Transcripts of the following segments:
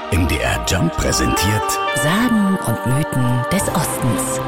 NDR Jump präsentiert Sagen und Mythen des Ostens.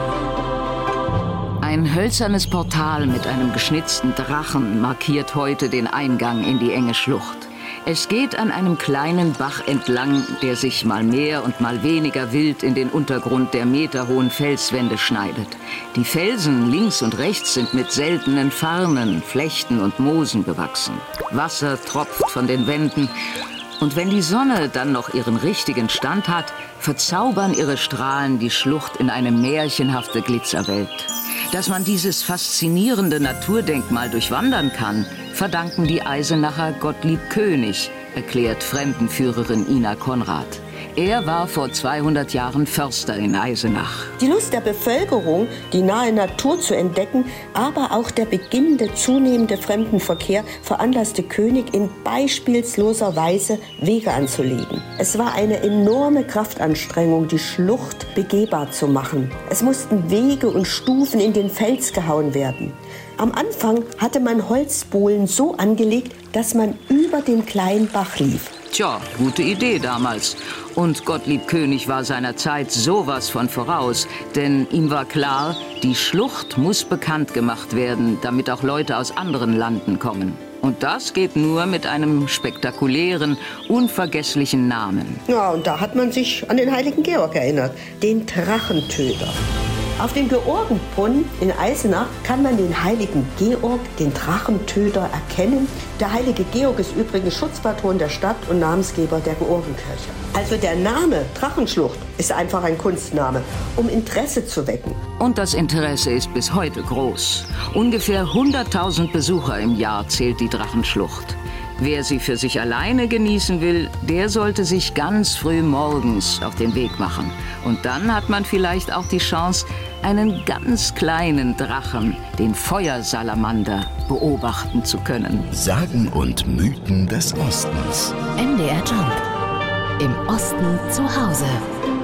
Ein hölzernes Portal mit einem geschnitzten Drachen markiert heute den Eingang in die enge Schlucht. Es geht an einem kleinen Bach entlang, der sich mal mehr und mal weniger wild in den Untergrund der meterhohen Felswände schneidet. Die Felsen links und rechts sind mit seltenen Farnen, Flechten und Moosen bewachsen. Wasser tropft von den Wänden. Und wenn die Sonne dann noch ihren richtigen Stand hat, verzaubern ihre Strahlen die Schlucht in eine märchenhafte Glitzerwelt. Dass man dieses faszinierende Naturdenkmal durchwandern kann, verdanken die Eisenacher Gottlieb König, erklärt Fremdenführerin Ina Konrad. Er war vor 200 Jahren Förster in Eisenach. Die Lust der Bevölkerung, die nahe Natur zu entdecken, aber auch der beginnende zunehmende Fremdenverkehr veranlasste König in beispielsloser Weise Wege anzulegen. Es war eine enorme Kraftanstrengung, die Schlucht begehbar zu machen. Es mussten Wege und Stufen in den Fels gehauen werden. Am Anfang hatte man Holzbohlen so angelegt, dass man über den kleinen Bach lief. Tja, gute Idee damals. Und Gottlieb König war seiner Zeit sowas von voraus. Denn ihm war klar, die Schlucht muss bekannt gemacht werden, damit auch Leute aus anderen Landen kommen. Und das geht nur mit einem spektakulären, unvergesslichen Namen. Ja, und da hat man sich an den heiligen Georg erinnert, den Drachentöter. Auf dem Georgenbrunnen in Eisenach kann man den heiligen Georg, den Drachentöter, erkennen. Der heilige Georg ist übrigens Schutzpatron der Stadt und Namensgeber der Georgenkirche. Also der Name Drachenschlucht ist einfach ein Kunstname, um Interesse zu wecken. Und das Interesse ist bis heute groß. Ungefähr 100.000 Besucher im Jahr zählt die Drachenschlucht. Wer sie für sich alleine genießen will, der sollte sich ganz früh morgens auf den Weg machen. Und dann hat man vielleicht auch die Chance, einen ganz kleinen Drachen, den Feuersalamander, beobachten zu können. Sagen und Mythen des Ostens. NDR Jump. Im Osten zu Hause.